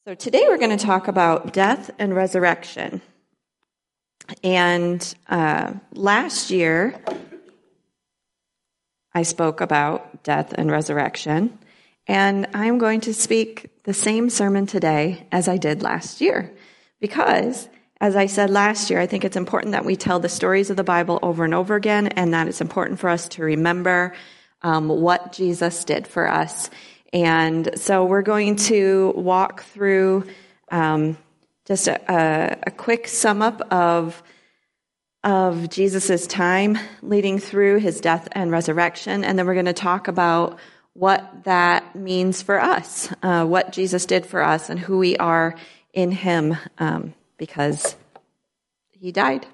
So today we're going to talk about death and resurrection. And last year, I spoke about death and resurrection. And I'm going to speak the same sermon today as I did last year. Because, as I said last year, I think it's important that we tell the stories of the Bible over and over again, and that it's important for us to remember what Jesus did for us. And so we're going to walk through just a quick sum up of Jesus' time leading through his death and resurrection. And then we're going to talk about what that means for us, what Jesus did for us and who we are in him, because he died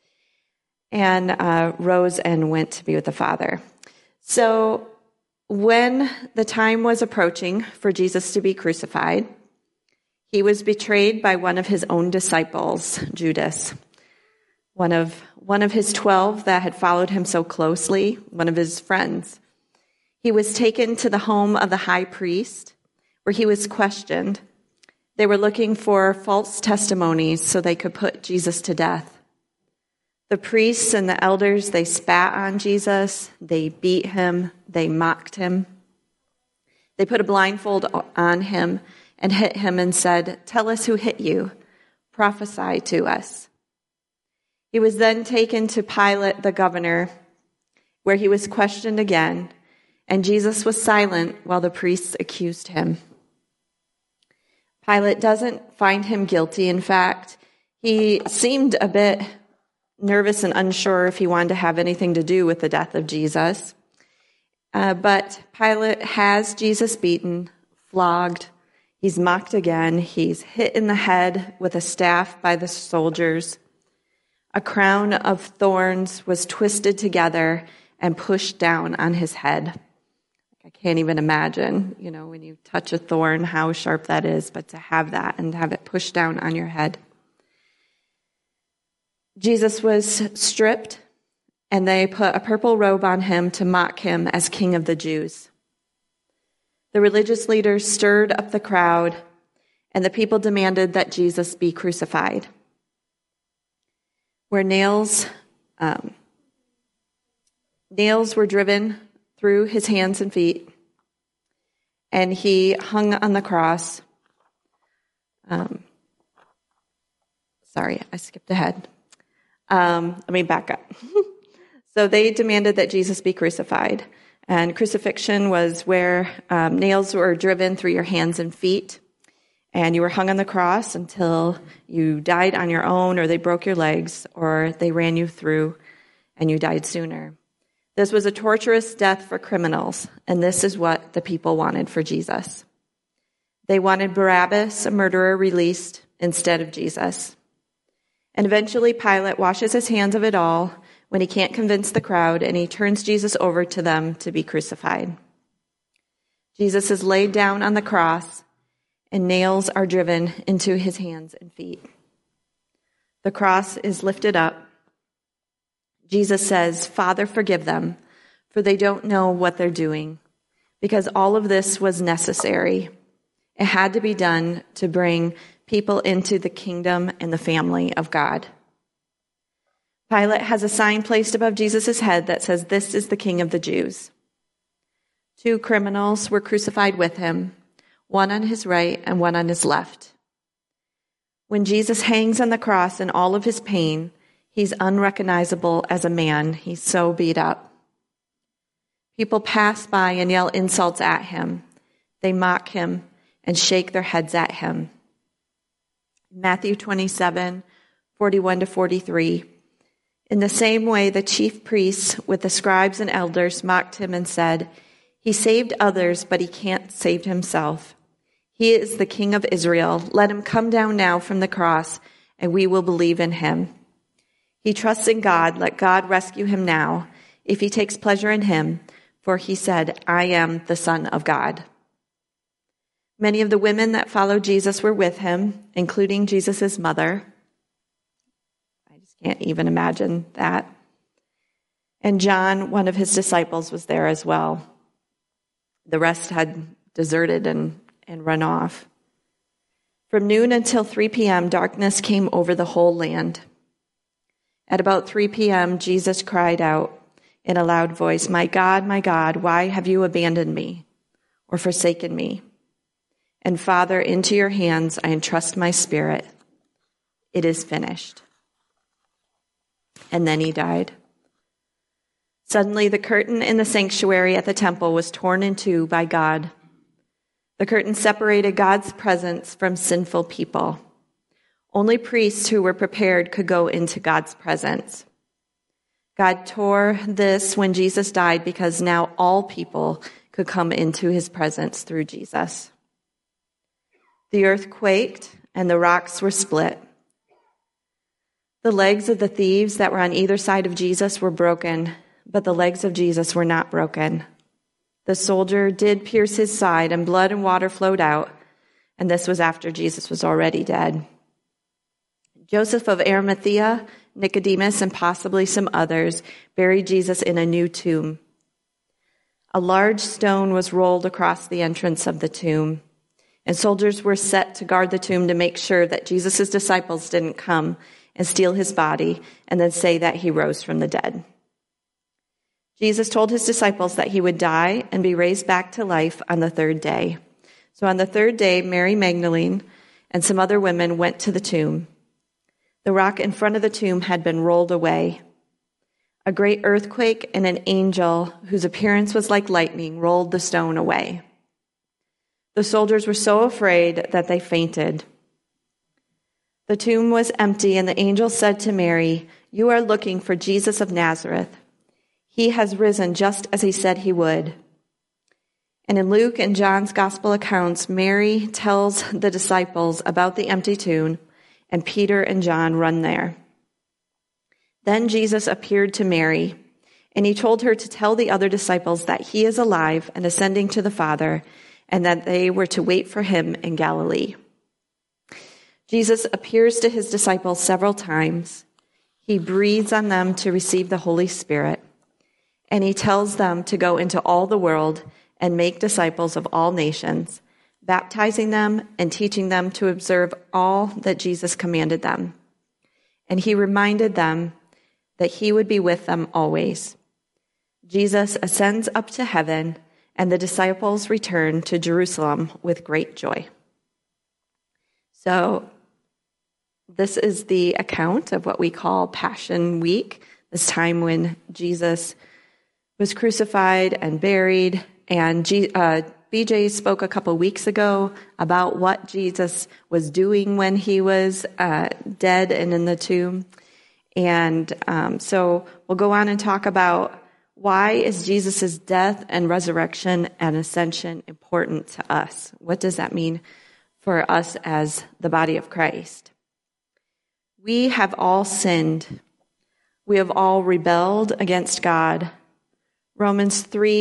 and rose and went to be with the Father. So when the time was approaching for Jesus to be crucified, he was betrayed by one of his own disciples, Judas, one of his 12 that had followed him so closely, one of his friends. He was taken to the home of the high priest, where he was questioned. They were looking for false testimonies so they could put Jesus to death. The priests and the elders, they spat on Jesus, they beat him, they mocked him. They put a blindfold on him and hit him and said, "Tell us who hit you. Prophesy to us." He was then taken to Pilate, the governor, where he was questioned again, and Jesus was silent while the priests accused him. Pilate doesn't find him guilty. In fact, he seemed a bit nervous and unsure if he wanted to have anything to do with the death of Jesus. But Pilate has Jesus beaten, flogged. He's mocked again. He's hit in the head with a staff by the soldiers. A crown of thorns was twisted together and pushed down on his head. I can't even imagine, when you touch a thorn, how sharp that is, but to have that and have it pushed down on your head. Jesus was stripped, and they put a purple robe on him to mock him as King of the Jews. The religious leaders stirred up the crowd, and the people demanded that Jesus be crucified. Where nails were driven through his hands and feet, and he hung on the cross. Sorry, I skipped ahead. Let me back up. So they demanded that Jesus be crucified. And crucifixion was where nails were driven through your hands and feet. And you were hung on the cross until you died on your own, or they broke your legs, or they ran you through and you died sooner. This was a torturous death for criminals, and this is what the people wanted for Jesus. They wanted Barabbas, a murderer, released instead of Jesus. And eventually Pilate washes his hands of it all when he can't convince the crowd, and he turns Jesus over to them to be crucified. Jesus is laid down on the cross, and nails are driven into his hands and feet. The cross is lifted up. Jesus says, "Father, forgive them, for they don't know what they're doing," because all of this was necessary. It had to be done to bring people into the kingdom and the family of God. Pilate has a sign placed above Jesus' head that says, "This is the King of the Jews." 2 criminals were crucified with him, one on his right and one on his left. When Jesus hangs on the cross in all of his pain, he's unrecognizable as a man. He's so beat up. People pass by and yell insults at him. They mock him and shake their heads at him. Matthew 27:41-43. In the same way, the chief priests with the scribes and elders mocked him and said, "He saved others, but he can't save himself. He is the King of Israel. Let him come down now from the cross, and we will believe in him. He trusts in God. Let God rescue him now, if he takes pleasure in him, for he said, 'I am the Son of God.'" Many of the women that followed Jesus were with him, including Jesus' mother. I just can't even imagine that. And John, one of his disciples, was there as well. The rest had deserted and run off. From noon until 3 p.m., darkness came over the whole land. At about 3 p.m., Jesus cried out in a loud voice, my God, why have you abandoned me or forsaken me? And Father, into your hands I entrust my spirit. It is finished." And then he died. Suddenly, the curtain in the sanctuary at the temple was torn in two by God. The curtain separated God's presence from sinful people. Only priests who were prepared could go into God's presence. God tore this when Jesus died because now all people could come into his presence through Jesus. The earth quaked and the rocks were split. The legs of the thieves that were on either side of Jesus were broken, but the legs of Jesus were not broken. The soldier did pierce his side, and blood and water flowed out, and this was after Jesus was already dead. Joseph of Arimathea, Nicodemus, and possibly some others buried Jesus in a new tomb. A large stone was rolled across the entrance of the tomb, and soldiers were set to guard the tomb to make sure that Jesus' disciples didn't come and steal his body and then say that he rose from the dead. Jesus told his disciples that he would die and be raised back to life on the third day. So on the third day, Mary Magdalene and some other women went to the tomb. The rock in front of the tomb had been rolled away. A great earthquake and an angel whose appearance was like lightning rolled the stone away. The soldiers were so afraid that they fainted. The tomb was empty, and the angel said to Mary, "You are looking for Jesus of Nazareth. He has risen just as he said he would." And in Luke and John's gospel accounts, Mary tells the disciples about the empty tomb, and Peter and John run there. Then Jesus appeared to Mary, and he told her to tell the other disciples that he is alive and ascending to the Father, and that they were to wait for him in Galilee. Jesus appears to his disciples several times. He breathes on them to receive the Holy Spirit, and he tells them to go into all the world and make disciples of all nations, baptizing them and teaching them to observe all that Jesus commanded them. And he reminded them that he would be with them always. Jesus ascends up to heaven, and the disciples return to Jerusalem with great joy. So this is the account of what we call Passion Week, this time when Jesus was crucified and buried. And BJ spoke a couple weeks ago about what Jesus was doing when he was dead and in the tomb. And so we'll go on and talk about why is Jesus' death and resurrection and ascension important to us? What does that mean for us as the body of Christ? We have all sinned. We have all rebelled against God. Romans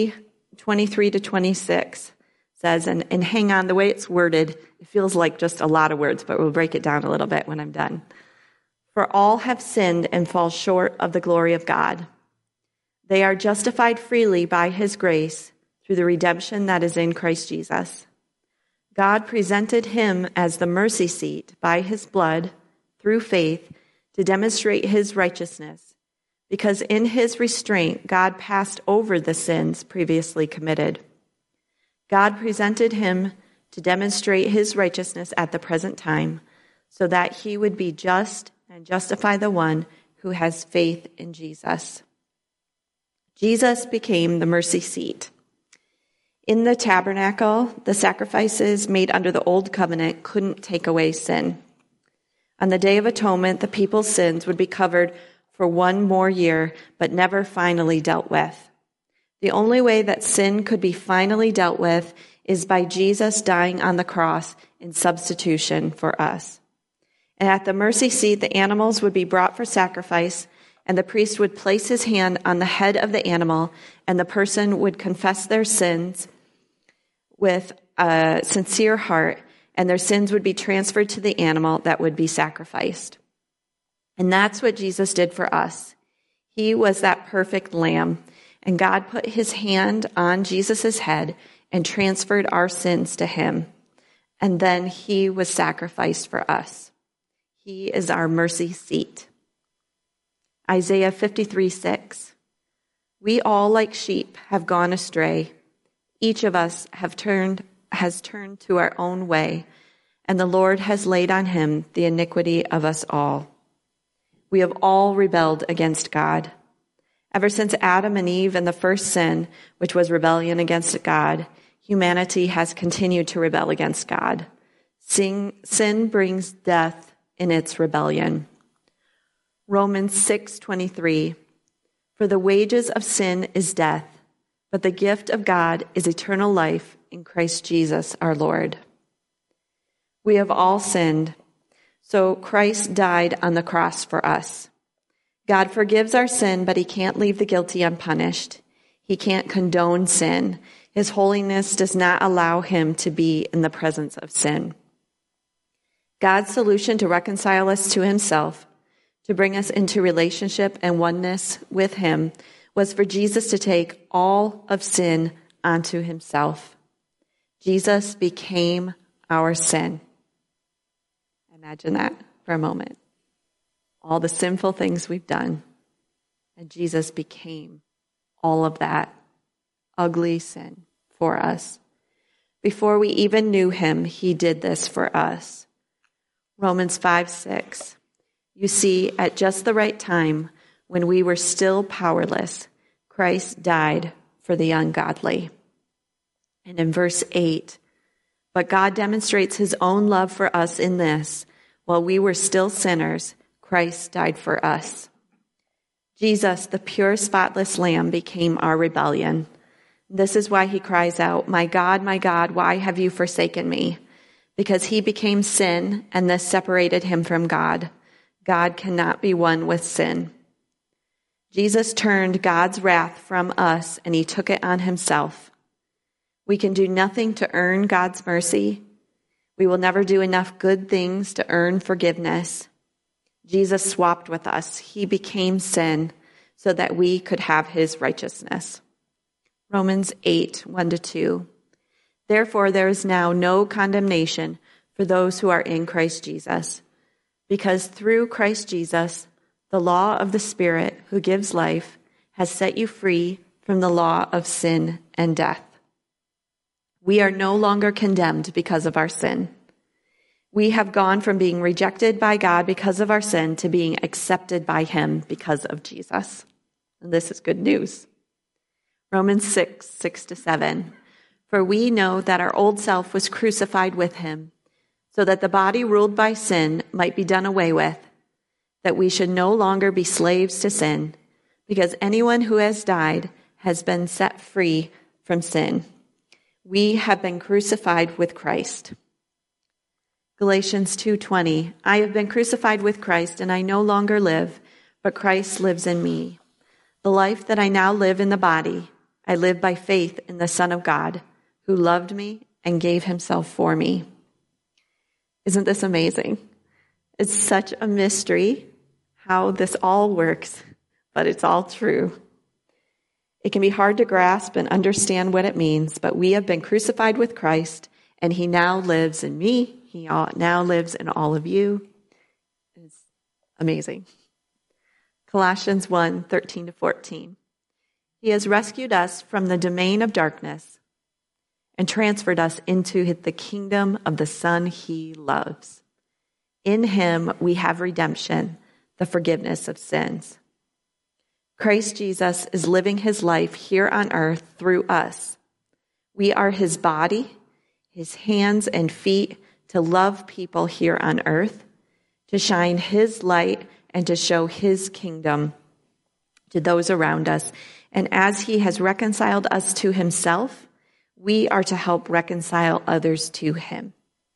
3:23-26 says, and hang on, the way it's worded, it feels like just a lot of words, but we'll break it down a little bit when I'm done. "For all have sinned and fall short of the glory of God. They are justified freely by his grace through the redemption that is in Christ Jesus. God presented him as the mercy seat by his blood through faith to demonstrate his righteousness, because in his restraint God passed over the sins previously committed. God presented him to demonstrate his righteousness at the present time, so that he would be just and justify the one who has faith in Jesus." Jesus became the mercy seat. In the tabernacle, the sacrifices made under the old covenant couldn't take away sin. On the Day of Atonement, the people's sins would be covered for one more year, but never finally dealt with. The only way that sin could be finally dealt with is by Jesus dying on the cross in substitution for us. And at the mercy seat, the animals would be brought for sacrifice, and the priest would place his hand on the head of the animal, and the person would confess their sins with a sincere heart, and their sins would be transferred to the animal that would be sacrificed. And that's what Jesus did for us. He was that perfect lamb, and God put his hand on Jesus' head and transferred our sins to him. and then he was sacrificed for us. He is our mercy seat. Isaiah 53:6. We all like sheep have gone astray. Each of us has turned to our own way, and the Lord has laid on him the iniquity of us all. We have all rebelled against God. Ever since Adam and Eve and the first sin, which was rebellion against God, humanity has continued to rebel against God. Sin brings death in its rebellion. Romans 6:23. For the wages of sin is death, but the gift of God is eternal life in Christ Jesus our Lord. We have all sinned, so Christ died on the cross for us. God forgives our sin, but he can't leave the guilty unpunished. He can't condone sin. His holiness does not allow him to be in the presence of sin. God's solution to reconcile us to himself, to bring us into relationship and oneness with him, was for Jesus to take all of sin onto himself. Jesus became our sin. Imagine that for a moment. All the sinful things we've done, and Jesus became all of that ugly sin for us. Before we even knew him, he did this for us. Romans 5:6. You see, at just the right time, when we were still powerless, Christ died for the ungodly. And in verse 8, but God demonstrates his own love for us in this: while we were still sinners, Christ died for us. Jesus, the pure, spotless Lamb, became our rebellion. This is why he cries out, my God, why have you forsaken me? Because he became sin, and this separated him from God. God cannot be one with sin. Jesus turned God's wrath from us, and he took it on himself. We can do nothing to earn God's mercy. We will never do enough good things to earn forgiveness. Jesus swapped with us. He became sin so that we could have his righteousness. Romans 8:1-2. Therefore, there is now no condemnation for those who are in Christ Jesus, because through Christ Jesus, the law of the Spirit who gives life has set you free from the law of sin and death. We are no longer condemned because of our sin. We have gone from being rejected by God because of our sin to being accepted by him because of Jesus. And this is good news. Romans 6:6-7. For we know that our old self was crucified with him, so that the body ruled by sin might be done away with, that we should no longer be slaves to sin, because anyone who has died has been set free from sin. We have been crucified with Christ. Galatians 2:20, I have been crucified with Christ, and I no longer live, but Christ lives in me. The life that I now live in the body, I live by faith in the Son of God, who loved me and gave himself for me. Isn't this amazing? It's such a mystery how this all works, but it's all true. It can be hard to grasp and understand what it means, but we have been crucified with Christ, and he now lives in me. He now lives in all of you. It's amazing. Colossians 1:13-14. He has rescued us from the domain of darkness and transferred us into the kingdom of the Son he loves. In him we have redemption, the forgiveness of sins. Christ Jesus is living his life here on earth through us. We are his body, his hands and feet to love people here on earth, to shine his light and to show his kingdom to those around us. And as he has reconciled us to himself, we are to help reconcile others to him.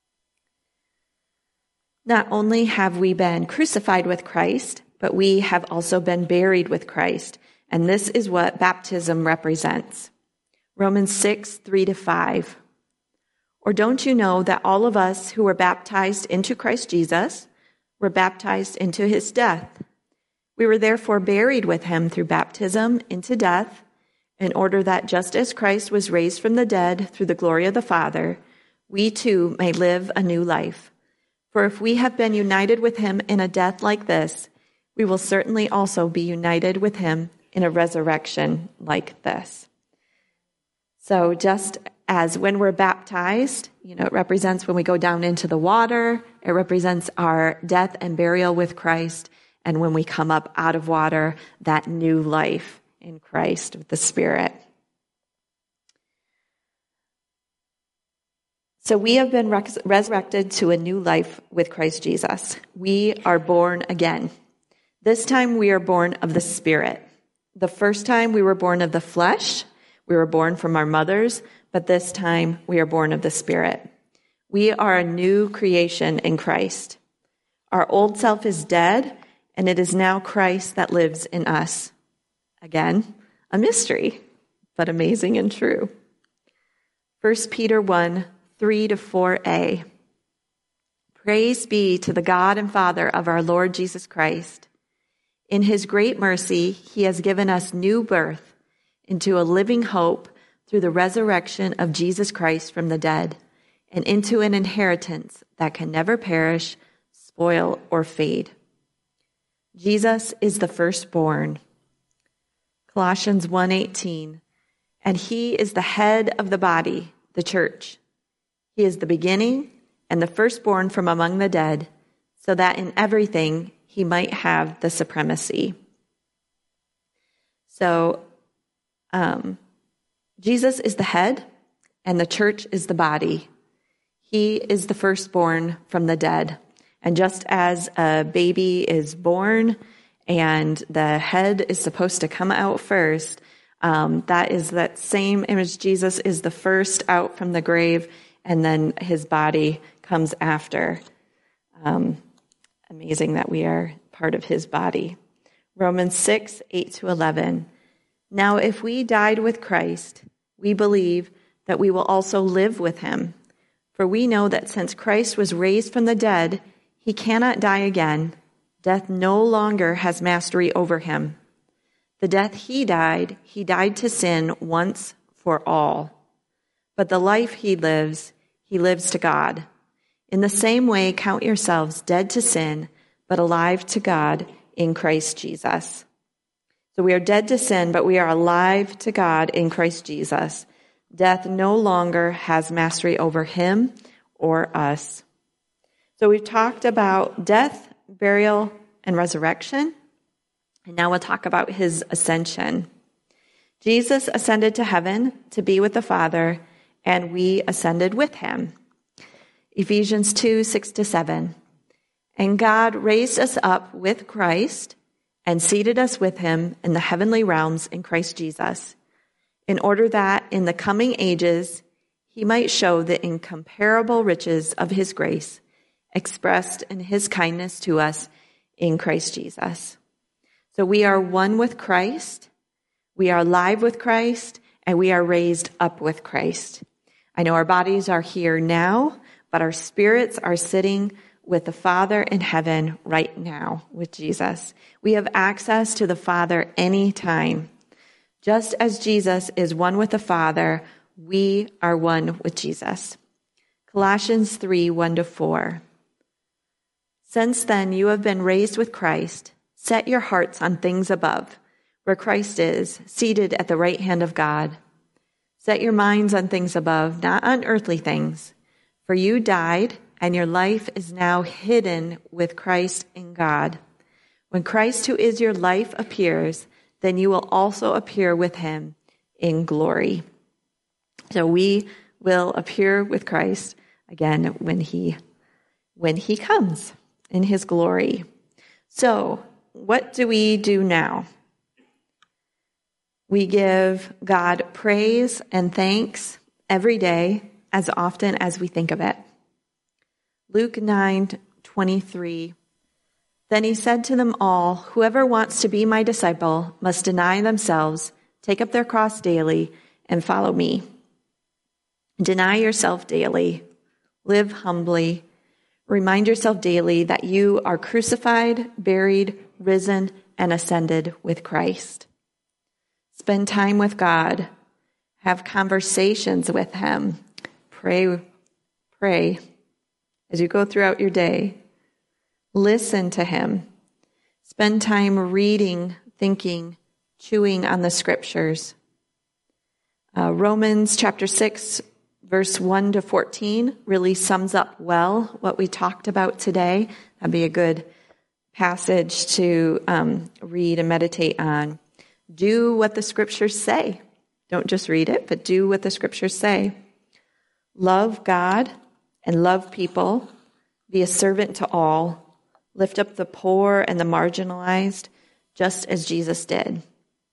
Not only have we been crucified with Christ, but we have also been buried with Christ. And this is what baptism represents. Romans 6:3-5. Or don't you know that all of us who were baptized into Christ Jesus were baptized into his death? We were therefore buried with him through baptism into death, in order that just as Christ was raised from the dead through the glory of the Father, we too may live a new life. For if we have been united with him in a death like this, we will certainly also be united with him in a resurrection like this. So just as when we're baptized, it represents when we go down into the water, it represents our death and burial with Christ, and when we come up out of water, that new life in Christ with the Spirit. So we have been resurrected to a new life with Christ Jesus. We are born again. This time we are born of the Spirit. The first time we were born of the flesh. We were born from our mothers, but this time we are born of the Spirit. We are a new creation in Christ. Our old self is dead, and it is now Christ that lives in us. Again, a mystery, but amazing and true. 1 Peter 1, 3-4a. Praise be to the God and Father of our Lord Jesus Christ. In his great mercy, he has given us new birth into a living hope through the resurrection of Jesus Christ from the dead, and into an inheritance that can never perish, spoil, or fade. Jesus is the firstborn. Colossians 1:18. And he is the head of the body, the church. He is the beginning and the firstborn from among the dead, so that in everything he might have the supremacy. So, Jesus is the head, and the church is the body. He is the firstborn from the dead. And just as a baby is born and the head is supposed to come out first, that is that same image. Jesus is the first out from the grave, and then his body comes after. Amazing that we are part of his body. Romans 6:8-11. Now, if we died with Christ, we believe that we will also live with him. For we know that since Christ was raised from the dead, he cannot die again. Death no longer has mastery over him. The death he died to sin once for all. But the life he lives to God. In the same way, count yourselves dead to sin, but alive to God in Christ Jesus. So we are dead to sin, but we are alive to God in Christ Jesus. Death no longer has mastery over him or us. So we've talked about death, burial, and resurrection. And now we'll talk about his ascension. Jesus ascended to heaven to be with the Father, and we ascended with him. Ephesians 2:6-7. And God raised us up with Christ and seated us with him in the heavenly realms in Christ Jesus, in order that in the coming ages he might show the incomparable riches of his grace expressed in his kindness to us in Christ Jesus. So we are one with Christ, we are alive with Christ, and we are raised up with Christ. I know our bodies are here now, but our spirits are sitting with the Father in heaven right now with Jesus. We have access to the Father anytime. Just as Jesus is one with the Father, we are one with Jesus. Colossians 3:1-4. Since then you have been raised with Christ. Set your hearts on things above, where Christ is, seated at the right hand of God. Set your minds on things above, not on earthly things. For you died, and your life is now hidden with Christ in God. When Christ, who is your life, appears, then you will also appear with him in glory. So we will appear with Christ again when he comes in his glory. So what do we do now? We give God praise and thanks every day, as often as we think of it. Luke 9:23. Then he said to them all, whoever wants to be my disciple must deny themselves, take up their cross daily, and follow me. Deny yourself daily. Live humbly. Remind yourself daily that you are crucified, buried, risen, and ascended with Christ. Spend time with God. Have conversations with him. Pray pray, as you go throughout your day, listen to him. Spend time reading, thinking, chewing on the scriptures. Romans chapter 6, verse 1 to 14 really sums up well what we talked about today. That'd be a good passage to read and meditate on. Do what the scriptures say. Don't just read it, but do what the scriptures say. Love God and love people. Be a servant to all. Lift up the poor and the marginalized, just as Jesus did.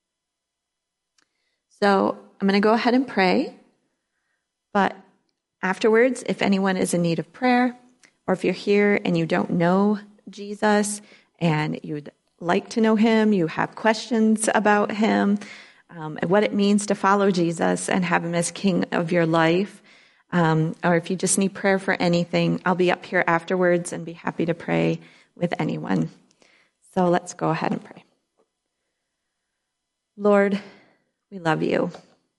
So I'm going to go ahead and pray. But afterwards, if anyone is in need of prayer, or if you're here and you don't know Jesus and you'd like to know him, you have questions about him, and what it means to follow Jesus and have him as king of your life, or if you just need prayer for anything, I'll be up here afterwards and be happy to pray with anyone. So let's go ahead and pray. Lord, we love you.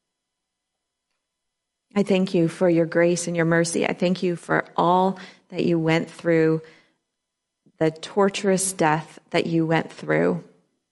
I thank you for your grace and your mercy. I thank you for all that you went through, the torturous death that you went through.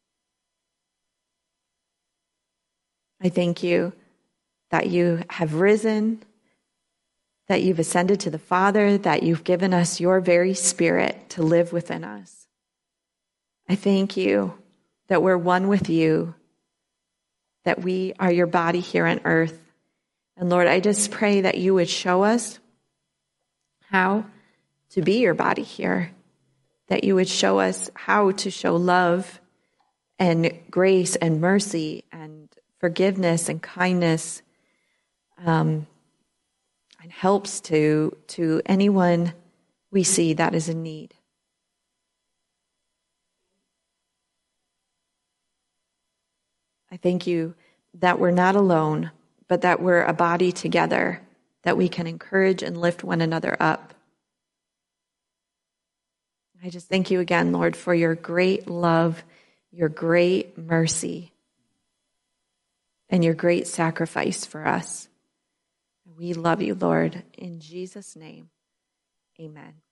I thank you that you have risen, that you've ascended to the Father, that you've given us your very Spirit to live within us. I thank you that we're one with you, that we are your body here on earth. And Lord, I just pray that you would show us how to be your body here, that you would show us how to show love and grace and mercy and forgiveness and kindness, and helps to anyone we see that is in need. I thank you that we're not alone, but that we're a body together, that we can encourage and lift one another up. I just thank you again, Lord, for your great love, your great mercy, and your great sacrifice for us. We love you, Lord. In Jesus' name, amen.